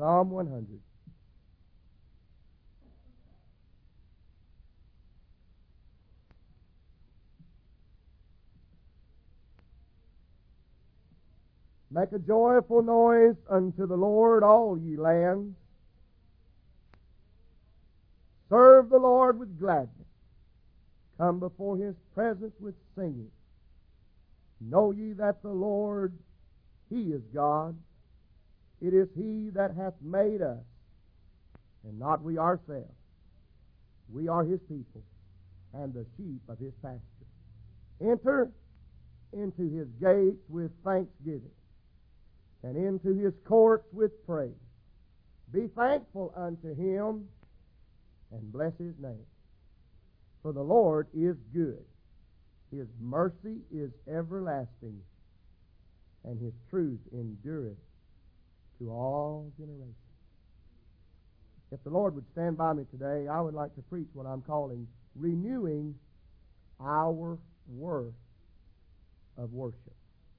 Psalm 100. Make a joyful noise unto the Lord, all ye lands. Serve the Lord with gladness. Come before His presence with singing. Know ye that the Lord, He is God. It is He that hath made us, and not we ourselves. We are His people, and the sheep of His pasture. Enter into His gates with thanksgiving, and into His courts with praise. Be thankful unto Him, and bless His name. For the Lord is good. His mercy is everlasting, and His truth endureth to all generations. If the Lord would stand by me today, I would like to preach what I'm calling renewing our worth of worship.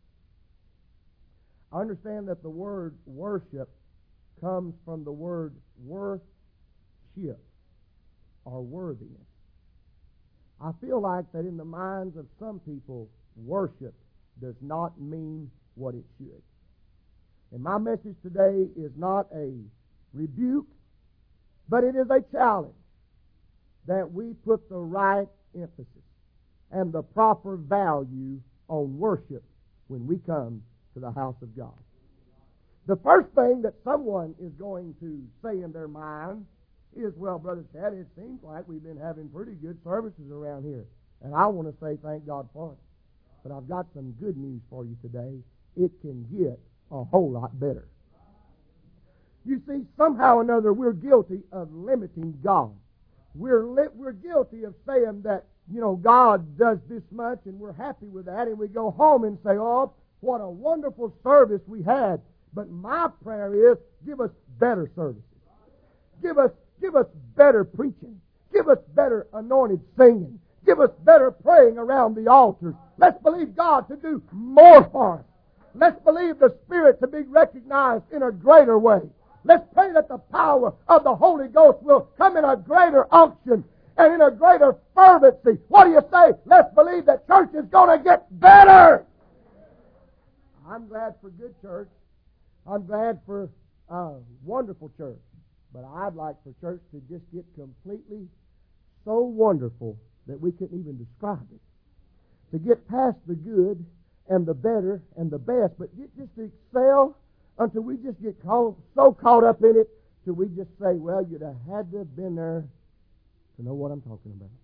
I understand that the word worship comes from the word worthship, or worthiness. I feel like that in the minds of some people, worship does not mean what it should. And my message today is not a rebuke, but it is a challenge that we put the right emphasis and the proper value on worship when we come to the house of God. The first thing that someone is going to say in their mind is, well, Brother Chad, it seems like we've been having pretty good services around here. And I want to say thank God for it. But I've got some good news for you today. It can get a whole lot better. You see, somehow or another, we're guilty of limiting God. We're guilty of saying that, God does this much and we're happy with that, and we go home and say, oh, what a wonderful service we had. But my prayer is, give us better services. Give us better preaching. Give us better anointed singing. Give us better praying around the altars. Let's believe God to do more for us. Let's believe the Spirit to be recognized in a greater way. Let's pray that the power of the Holy Ghost will come in a greater unction and in a greater fervency. What do you say? Let's believe that church is going to get better. I'm glad for good church. I'm glad for a wonderful church. But I'd like for church to just get completely so wonderful that we couldn't even describe it. To get past the good and the better and the best, but just to excel until we just get so caught up in it till we just say, well, you'd have had to have been there to know what I'm talking about.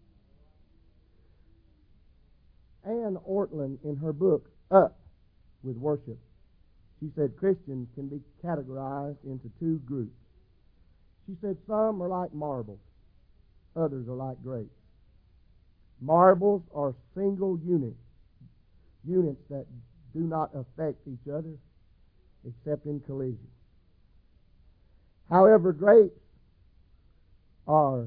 Ann Ortland, in her book, Up with Worship, she said Christians can be categorized into two groups. She said some are like marbles, others are like grapes. Marbles are single units that do not affect each other except in collision. However, grapes are,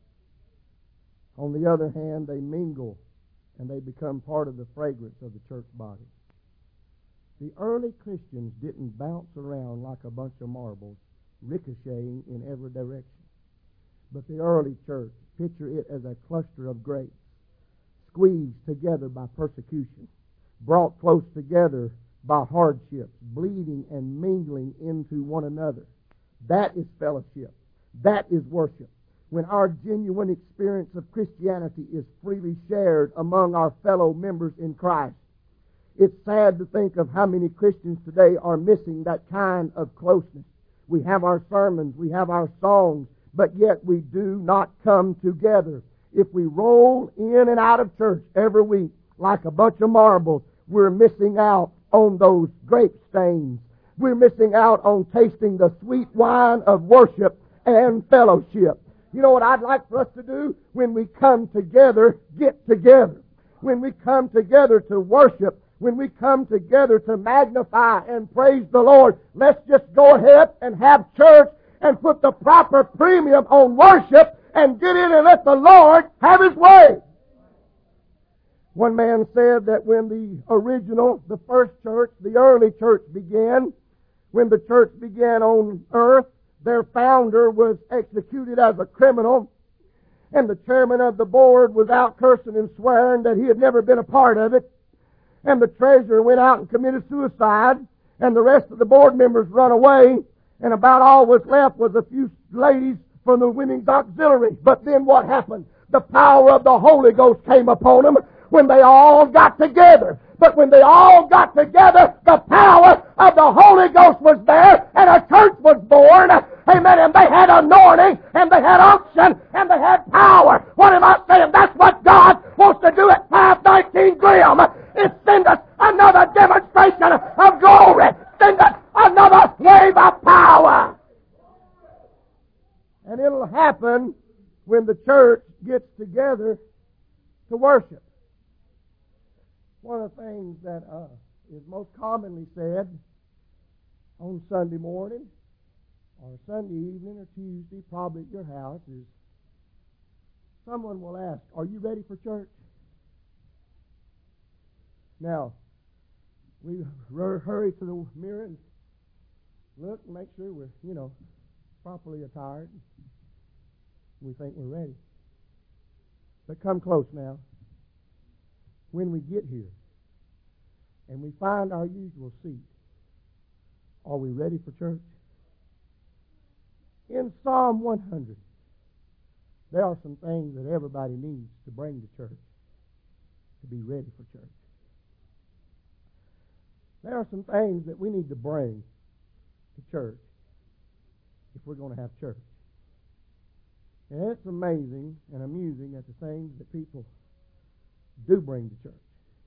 on the other hand, they mingle and they become part of the fragrance of the church body. The early Christians didn't bounce around like a bunch of marbles, ricocheting in every direction. But the early church, picture it as a cluster of grapes, squeezed together by persecution, brought close together by hardships, bleeding and mingling into one another. That is fellowship. That is worship. When our genuine experience of Christianity is freely shared among our fellow members in Christ. It's sad to think of how many Christians today are missing that kind of closeness. We have our sermons, we have our songs, but yet we do not come together. If we roll in and out of church every week like a bunch of marbles, we're missing out on those grape stains. We're missing out on tasting the sweet wine of worship and fellowship. You know what I'd like for us to do? When we come together, get together. When we come together to worship, when we come together to magnify and praise the Lord, let's just go ahead and have church and put the proper premium on worship and get in and let the Lord have His way. One man said that when the first church, the early church began, when the church began on earth, their founder was executed as a criminal, and the chairman of the board was out cursing and swearing that he had never been a part of it, and the treasurer went out and committed suicide, and the rest of the board members run away, and about all was left was a few ladies from the women's auxiliary. But then what happened? The power of the Holy Ghost came upon them when they all got together. But when they all got together, the power of the Holy Ghost was there, and a church was born. Amen. And they had anointing, and they had unction, and they had power. What am I saying? That's what God wants to do at 519 Graham. Is send us another demonstration of glory. Send us another wave of power. And it'll happen when the church gets together to worship. One of the things that is most commonly said on Sunday morning or Sunday evening or Tuesday, probably at your house, is someone will ask, "Are you ready for church?" Now, we hurry to the mirror and look and make sure we're, properly attired. We think we're ready. But come close now. When we get here and we find our usual seat, are we ready for church? In Psalm 100, there are some things that everybody needs to bring to church to be ready for church. There are some things that we need to bring to church if we're going to have church. And it's amazing and amusing at the things that people do bring to church.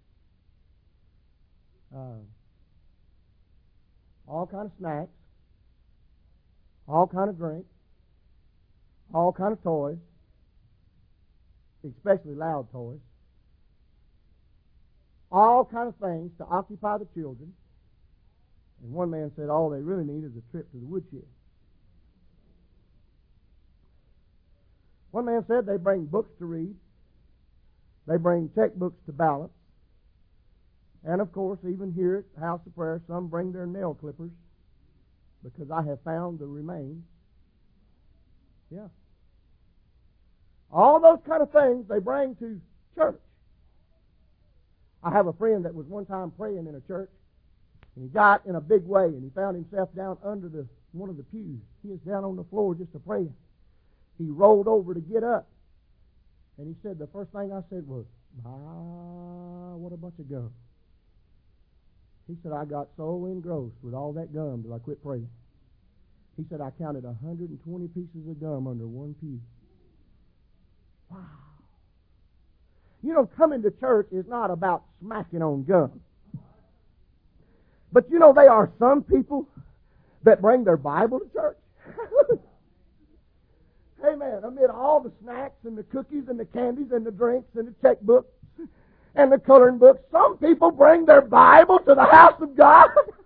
All kind of snacks, all kind of drinks, all kind of toys, especially loud toys, all kind of things to occupy the children. And one man said all they really need is a trip to the woodshed. One man said they bring books to read. They bring checkbooks to balance. And of course, even here at the House of Prayer, some bring their nail clippers because I have found the remains. Yeah. All those kind of things they bring to church. I have a friend that was one time praying in a church, and he got in a big way, and he found himself down under one of the pews. He was down on the floor just a praying. He rolled over to get up, and he said, the first thing I said was, what a bunch of gum. He said, I got so engrossed with all that gum that I quit praying. He said, I counted 120 pieces of gum under one pew. Wow. Coming to church is not about smacking on gum. But there are some people that bring their Bible to church. Amen. Amid all the snacks and the cookies and the candies and the drinks and the checkbooks and the coloring books, some people bring their Bible to the house of God.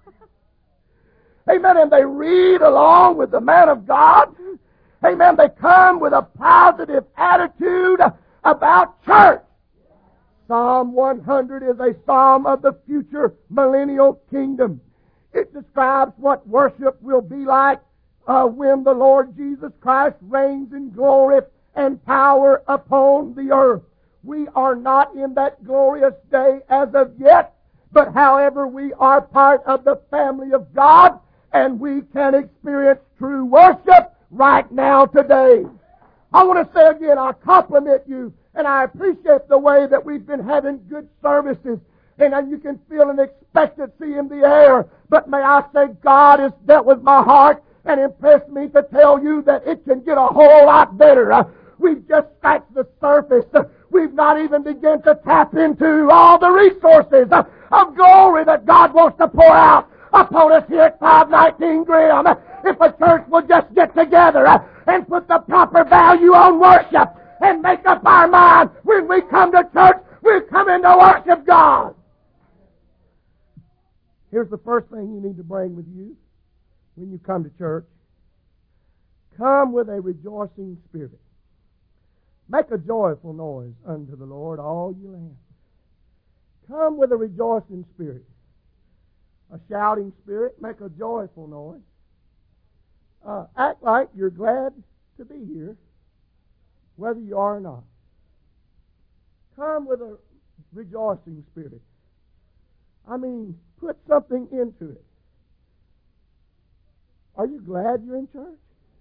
Amen. And they read along with the man of God. Amen. They come with a positive attitude about church. Psalm 100 is a psalm of the future millennial kingdom. It describes what worship will be like when the Lord Jesus Christ reigns in glory and power upon the earth. We are not in that glorious day as of yet, but however, we are part of the family of God, and we can experience true worship right now today. I want to say again, I compliment you, and I appreciate the way that we've been having good services, and you can feel an expectancy in the air. But may I say, God has dealt with my heart and impressed me to tell you that it can get a whole lot better. We've just scratched the surface. We've not even begun to tap into all the resources of glory that God wants to pour out upon us here at 519 Graham. If a church will just get together and put the proper value on worship and make up our mind when we come to church, we're coming to worship God. Here's the first thing you need to bring with you when you come to church. Come with a rejoicing spirit. Make a joyful noise unto the Lord, all you lands. Come with a rejoicing spirit. A shouting spirit, make a joyful noise. Act like you're glad to be here, whether you are or not. Come with a rejoicing spirit. I mean, put something into it. Are you glad you're in church?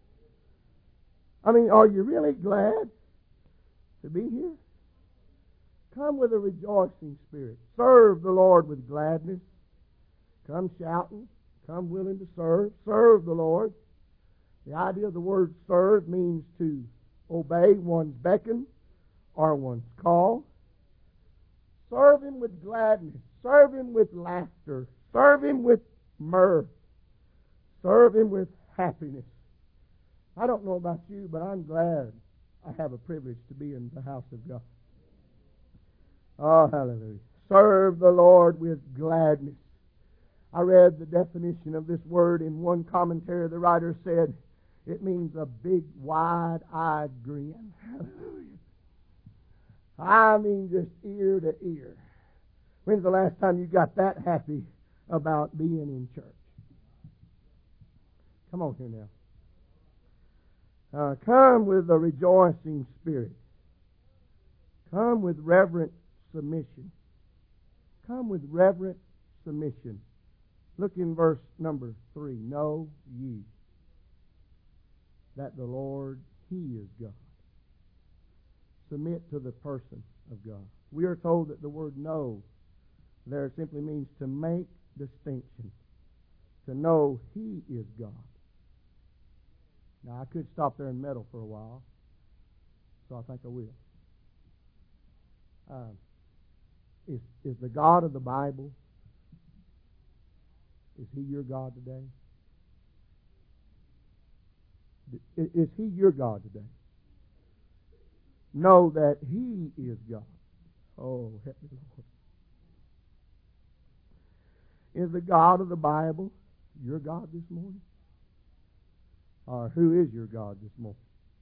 I mean, are you really glad to be here? Come with a rejoicing spirit. Serve the Lord with gladness. Come shouting. Come willing to serve. Serve the Lord. The idea of the word serve means to obey one's beckon or one's call. Serve Him with gladness. Serve Him with laughter. Serve Him with mirth. Serve Him with happiness. I don't know about you, but I'm glad I have a privilege to be in the house of God. Oh, hallelujah. Serve the Lord with gladness. I read the definition of this word in one commentary. The writer said it means a big, wide-eyed grin. Hallelujah. I mean just ear to ear. When's the last time you got that happy about being in church? Come on here now. Come with a rejoicing spirit. Come with reverent submission. Come with reverent submission. Look in verse number 3. Know ye that the Lord, He is God. Submit to the person of God. We are told that the word know there simply means to make distinction. To know He is God. Now, I could stop there and meddle for a while, so I think I will. Is the God of the Bible, is He your God today? Is He your God today? Know that He is God. Oh, help me, Lord. Is the God of the Bible your God this morning? Or who is your God this morning?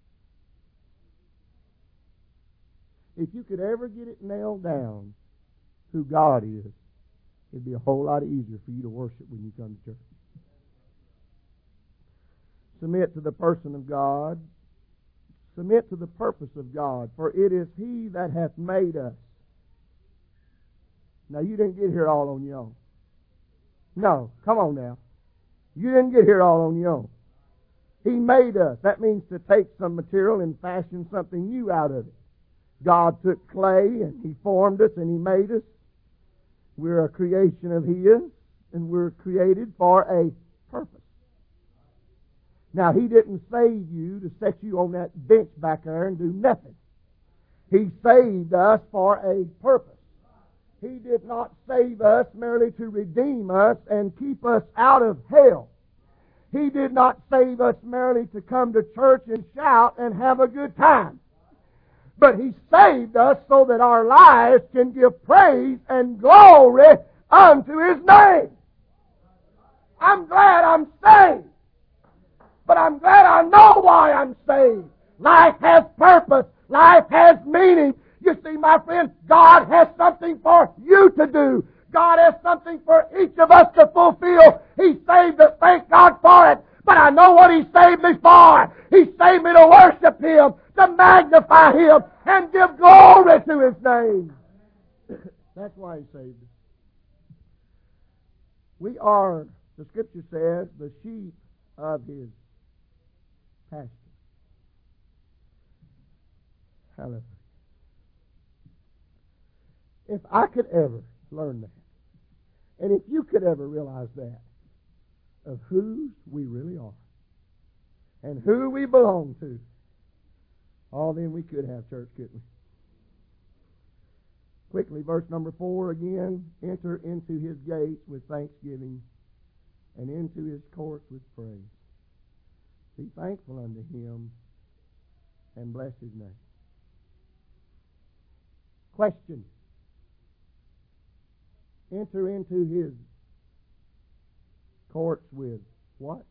If you could ever get it nailed down who God is, it'd be a whole lot easier for you to worship when you come to church. Submit to the person of God. Submit to the purpose of God, for it is He that hath made us. Now, you didn't get here all on your own. No, come on now. You didn't get here all on your own. He made us. That means to take some material and fashion something new out of it. God took clay and He formed us and He made us. We're a creation of His, and we're created for a purpose. Now, He didn't save you to set you on that bench back there and do nothing. He saved us for a purpose. He did not save us merely to redeem us and keep us out of hell. He did not save us merely to come to church and shout and have a good time. But He saved us so that our lives can give praise and glory unto His name. I'm glad I'm saved. But I'm glad I know why I'm saved. Life has purpose. Life has meaning. You see, my friend, God has something for you to do. God has something for each of us to fulfill. He saved us. Thank God for it. But I know what He saved me for. He saved me to worship Him, to magnify Him, and give glory to His name. That's why He saved us. We are, the Scripture says, the sheep of His pasture. Hallelujah. If I could ever learn that, and if you could ever realize that, of whose we really are, and who we belong to, oh, then we could have church, couldn't we? Quickly, verse number 4 again. Enter into His gates with thanksgiving, and into His courts with praise. Be thankful unto Him, and bless His name. Question. Enter into His courts with what?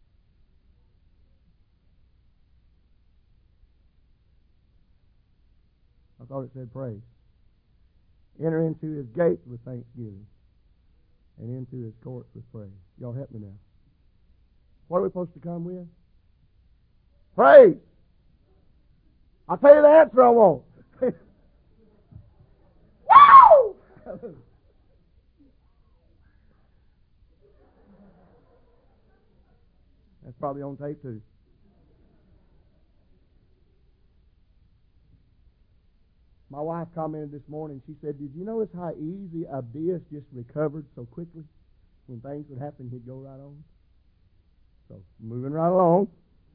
I thought it said praise. Enter into His gates with thanksgiving, and into His courts with praise. Y'all help me now. What are we supposed to come with? Praise. I'll tell you the answer I want. Woo! That's probably on tape too. My wife commented this morning, she said, did you notice how easy Abdias just recovered so quickly? When things would happen, he'd go right on. So, moving right along.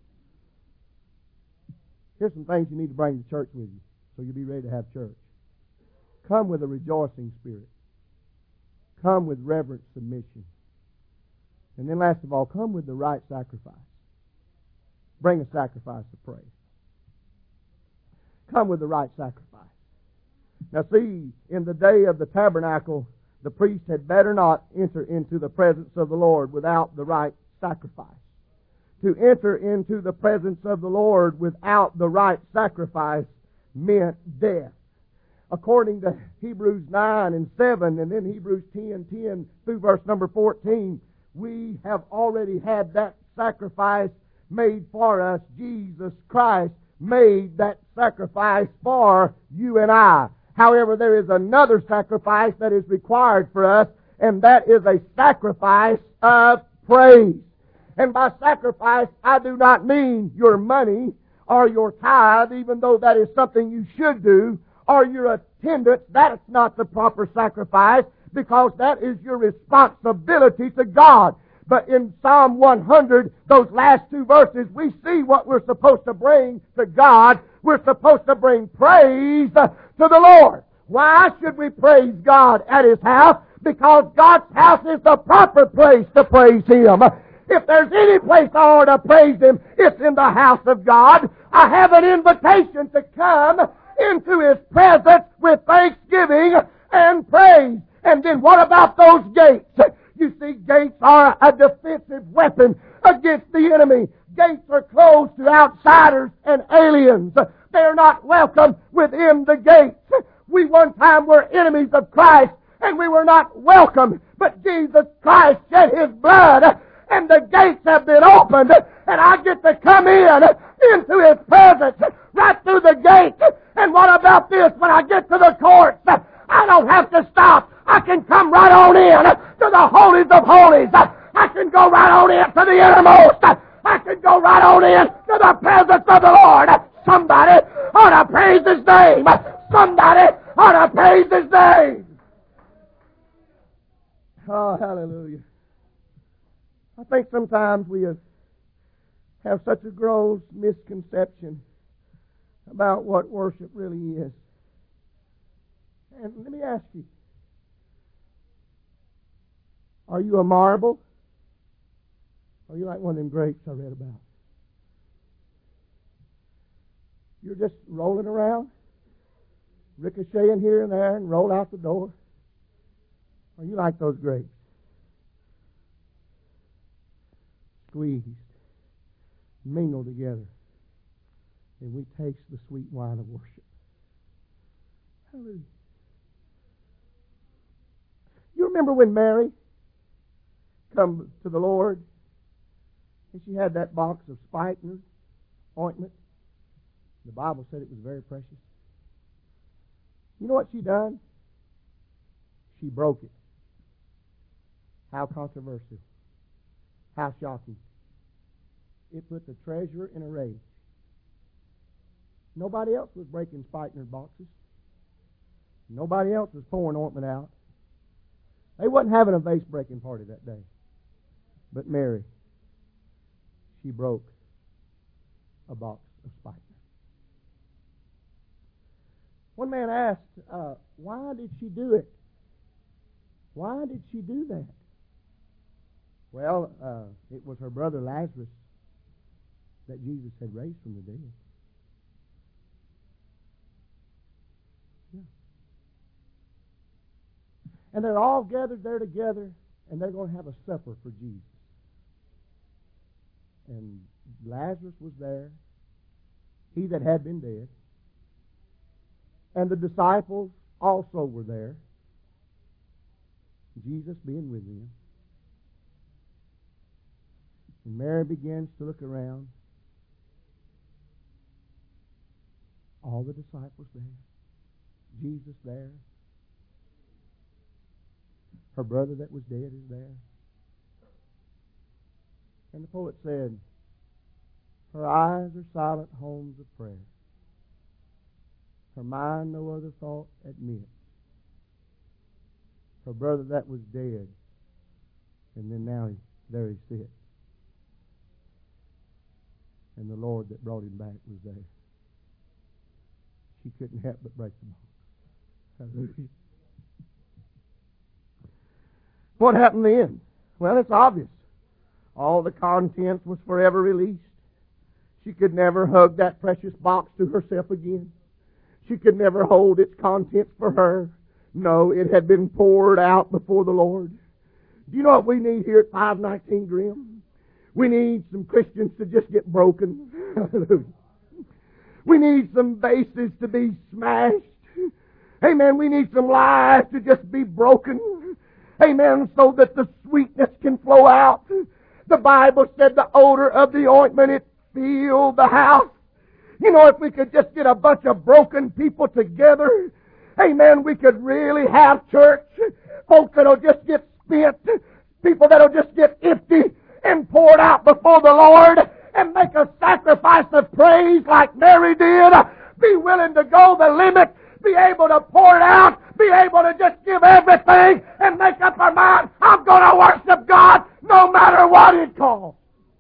Here's some things you need to bring to church with you, so you'll be ready to have church. Come with a rejoicing spirit. Come with reverent submission. And then last of all, come with the right sacrifice. Bring a sacrifice of praise. Come with the right sacrifice. Now see, in the day of the tabernacle, the priest had better not enter into the presence of the Lord without the right sacrifice. To enter into the presence of the Lord without the right sacrifice meant death. According to Hebrews 9 and 7, and then Hebrews 10 through verse number 14, we have already had that sacrifice made for us. Jesus Christ made that sacrifice for you and I. However, there is another sacrifice that is required for us, and that is a sacrifice of praise. And by sacrifice, I do not mean your money or your tithe, even though that is something you should do, or your attendance. That's not the proper sacrifice, because that is your responsibility to God. But in Psalm 100, those last two verses, we see what we're supposed to bring to God. We're supposed to bring praise to the Lord. Why should we praise God at His house? Because God's house is the proper place to praise Him. If there's any place I ought to praise Him, it's in the house of God. I have an invitation to come into His presence with thanksgiving and praise. And then what about those gates? You see, gates are a defensive weapon against the enemy. Gates are closed to outsiders and aliens. They are not welcome within the gates. We one time were enemies of Christ, and we were not welcome. But Jesus Christ shed His blood, and the gates have been opened, and I get to come into His presence right through the gate. And what about this? When I get to the courts, I don't have to stop. I can come right on in to the holies of holies. I can go right on in to the innermost. I can go right on in to the presence of the Lord. Somebody ought to praise His name. Somebody ought to praise His name. Oh, hallelujah. I think sometimes we have such a gross misconception about what worship really is. And let me ask you, are you a marble? Or are you like one of them grapes I read about? You're just rolling around, ricocheting here and there, and roll out the door? Or are you like those grapes? Squeezed, mingled together, and we taste the sweet wine of worship. Hallelujah. You remember when Mary come to the Lord, and she had that box of spikenard ointment? The Bible said it was very precious. You know what she done? She broke it. How controversial. How shocking. It put the treasurer in a rage. Nobody else was breaking spikenard boxes. Nobody else was pouring ointment out. They wasn't having a vase-breaking party that day. But Mary, she broke a box of spikenard. One man asked, why did she do it? Why did she do that? Well, it was her brother Lazarus that Jesus had raised from the dead. Yeah. And they're all gathered there together, and they're going to have a supper for Jesus. And Lazarus was there, he that had been dead. And the disciples also were there, Jesus being with them. And Mary begins to look around, All the disciples there. Jesus there. Her brother that was dead is there. And the poet said, her eyes are silent homes of prayer. Her mind no other thought admits. Her brother that was dead, and then now there he sits. And the Lord that brought him back was there. She couldn't help but break the bones. Hallelujah. What happened then? Well, it's obvious. All the contents was forever released. She could never hug that precious box to herself again. She could never hold its contents for her. No, it had been poured out before the Lord. Do you know what we need here at 519 Grimm? We need some Christians to just get broken. Hallelujah. We need some bases to be smashed. Amen. We need some lies to just be broken. Amen. So that the sweetness can flow out. The Bible said the odor of the ointment, it filled the house. You know, if we could just get a bunch of broken people together, amen, we could really have church. Folks that'll just get spent. People that'll just get empty and poured out before the Lord and make a sacrifice of praise like Mary did. Be willing to go the limit. Be able to pour it out. Be able to just give everything and make up our mind. I'm going to worship God no matter what it costs.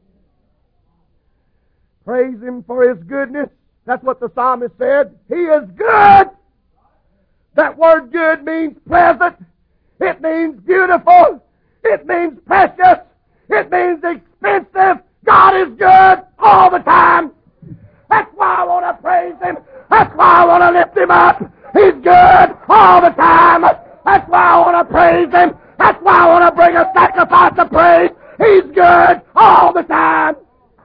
Praise Him for His goodness. That's what the psalmist said. He is good. That word good means pleasant. It means beautiful. It means precious. It means expensive. God is good all the time. That's why I want to praise Him. That's why I want to lift Him up. He's good all the time. That's why I want to praise Him. That's why I want to bring a sacrifice of praise. He's good all the time.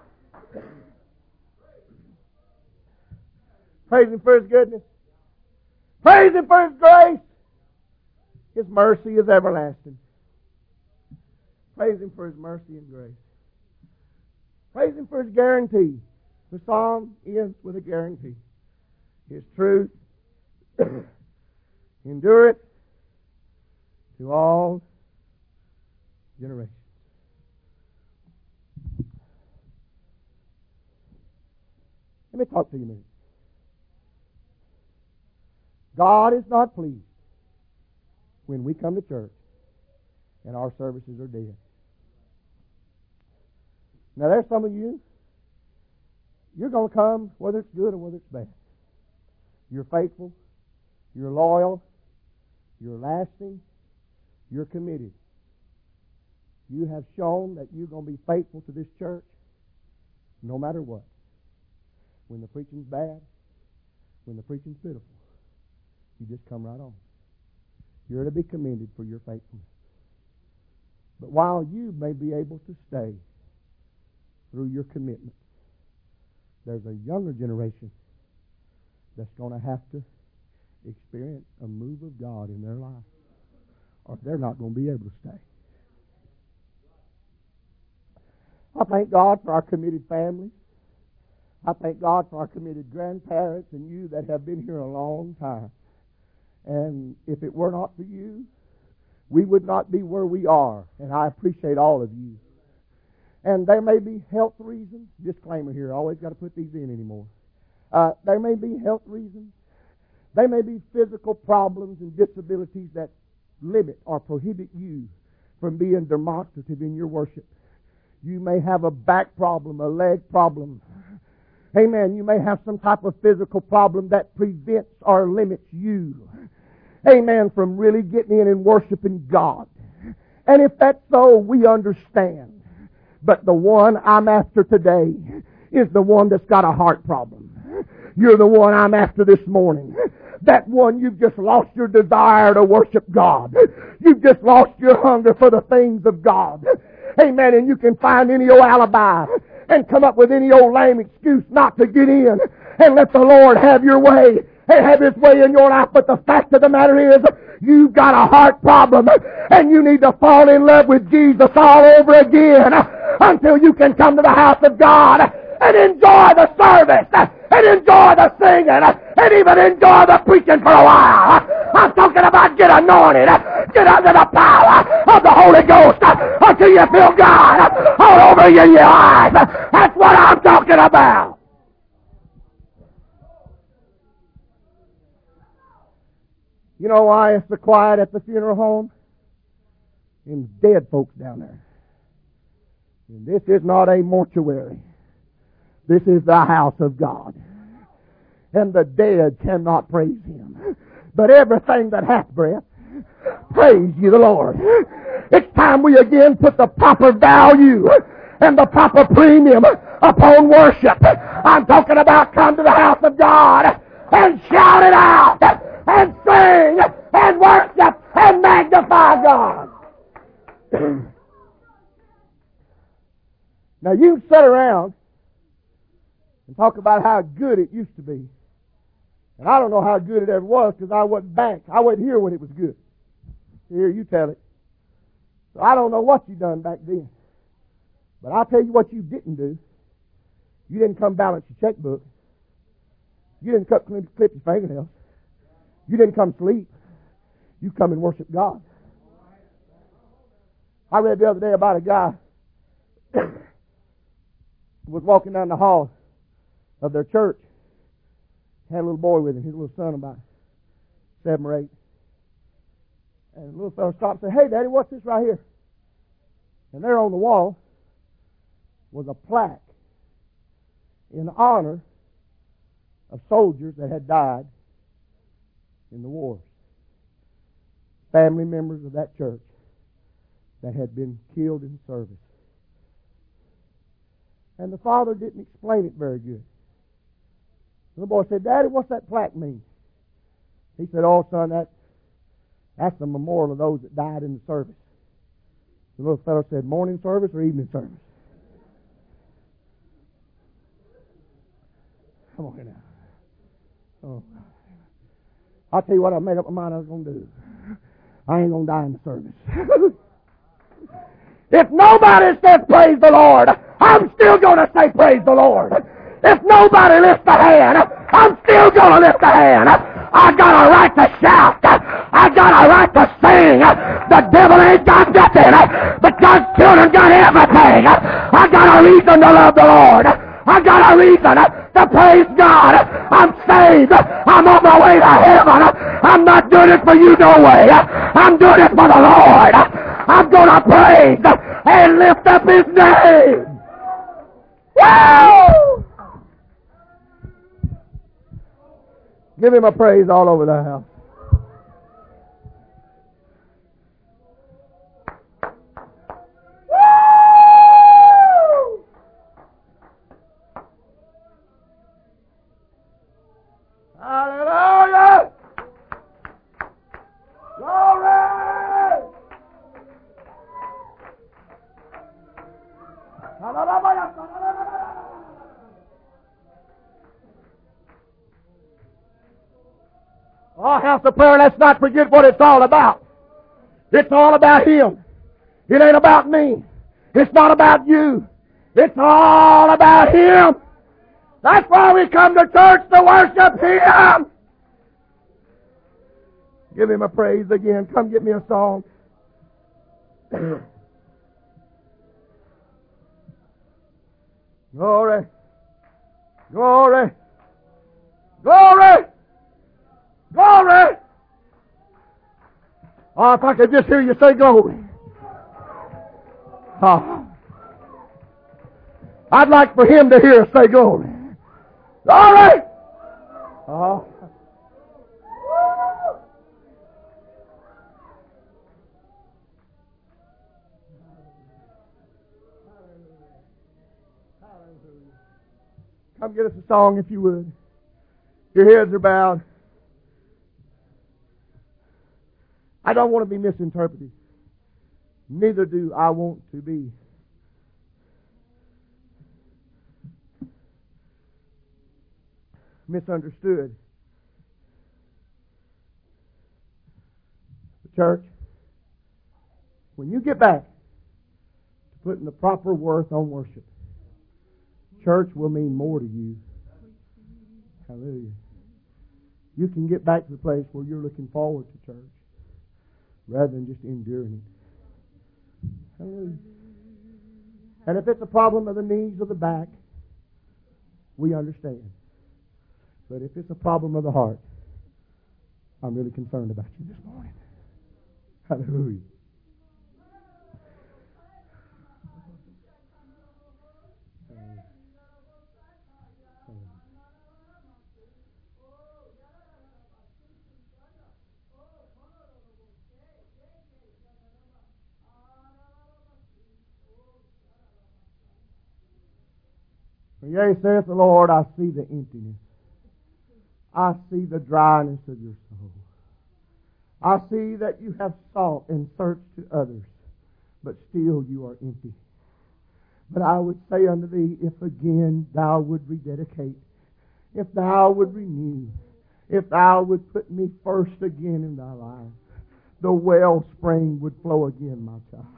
Praise Him for His goodness. Praise Him for His grace. His mercy is everlasting. Praise Him for His mercy and grace. Praise Him for His guarantee. The psalm ends with a guarantee. His truth endureth to all generations. Let me talk to you a minute. God is not pleased when we come to church and our services are dead. Now there's some of you, you're going to come whether it's good or whether it's bad. You're faithful, you're loyal, you're lasting, you're committed. You have shown that you're going to be faithful to this church no matter what. When the preaching's bad, when the preaching's pitiful, you just come right on. You're to be commended for your faithfulness. But while you may be able to stay through your commitment, there's a younger generation that's going to have to experience a move of God in their life, or they're not going to be able to stay. I thank God for our committed families. I thank God for our committed grandparents and you that have been here a long time. And if it were not for you, we would not be where we are. And I appreciate all of you. And there may be health reasons. Disclaimer here. I always got to put these in anymore. There may be health reasons. There may be physical problems and disabilities that limit or prohibit you from being demonstrative in your worship. You may have a back problem, a leg problem. Amen. You may have some type of physical problem that prevents or limits you, amen, from really getting in and worshiping God. And if that's so, we understand. But the one I'm after today is the one that's got a heart problem. You're the one I'm after this morning. That one, you've just lost your desire to worship God. You've just lost your hunger for the things of God. Amen. And you can find any old alibi and come up with any old lame excuse not to get in and let the Lord have your way and have His way in your life. But the fact of the matter is, you've got a heart problem and you need to fall in love with Jesus all over again until you can come to the house of God and enjoy the service and enjoy the singing and even enjoy the preaching for a while. I'm talking about get anointed, get under the power of the Holy Ghost until you feel God all over you in your life. That's what I'm talking about. You know why it's so quiet at the funeral home? Them dead folks down there. And this is not a mortuary. This is the house of God. And the dead cannot praise Him. But everything that hath breath, praise ye the Lord. It's time we again put the proper value and the proper premium upon worship. I'm talking about come to the house of God and shout it out and sing and worship and magnify God. Now you sit around and talk about how good it used to be. And I don't know how good it ever was because I wasn't back. I wasn't here when it was good. Here, you tell it. So I don't know what you done back then. But I'll tell you what you didn't do. You didn't come balance your checkbook. You didn't clip your fingernails. You didn't come sleep. You come and worship God. I read the other day about a guy who was walking down the hall of their church. Had a little boy with him, his little son about 7 or 8. And the little fellow stopped and said, "Hey, Daddy, what's this right here?" And there on the wall was a plaque in honor of soldiers that had died in the wars. Family members of that church that had been killed in service. And the father didn't explain it very good. The little boy said, "Daddy, what's that plaque mean?" He said, "Oh, son, that's the memorial of those that died in the service." The little fellow said, "Morning service or evening service?" Come on here now. Oh. I'll tell you what I made up my mind I was going to do. I ain't going to die in the service. If nobody says praise the Lord, I'm still going to say praise the Lord. If nobody lifts a hand, I'm still going to lift a hand. I got a right to shout. I got a right to sing. The devil ain't got nothing, but God's children got everything. I got a reason to love the Lord. I got a reason to praise God. I'm saved. I'm on my way to heaven. I'm not doing it for you no way. I'm doing it for the Lord. I'm going to praise and lift up His name. Woo! Give Him a praise all over the house. Woo! Hallelujah! Glory! Oh, house of prayer, let's not forget what it's all about. It's all about Him. It ain't about me. It's not about you. It's all about Him. That's why we come to church, to worship Him. Give Him a praise again. Come get me a song. Glory. Glory. Glory. Glory. Oh, if I could just hear you say glory. Oh. I'd like for Him to hear us say glory. Glory. Oh. Come get us a song if you would. Your heads are bowed. I don't want to be misinterpreted. Neither do I want to be misunderstood. Church, when you get back to putting the proper worth on worship, church will mean more to you Hallelujah. You can get back to the place where you're looking forward to church rather than just enduring it. Hallelujah. And if it's a problem of the knees or the back, we understand. But if it's a problem of the heart, I'm really concerned about you this morning. Hallelujah. Yea, saith the Lord, I see the emptiness. I see the dryness of your soul. I see that you have sought and searched to others, but still you are empty. But I would say unto thee, if again thou would rededicate, if thou would renew, if thou would put me first again in thy life, the wellspring would flow again, my child.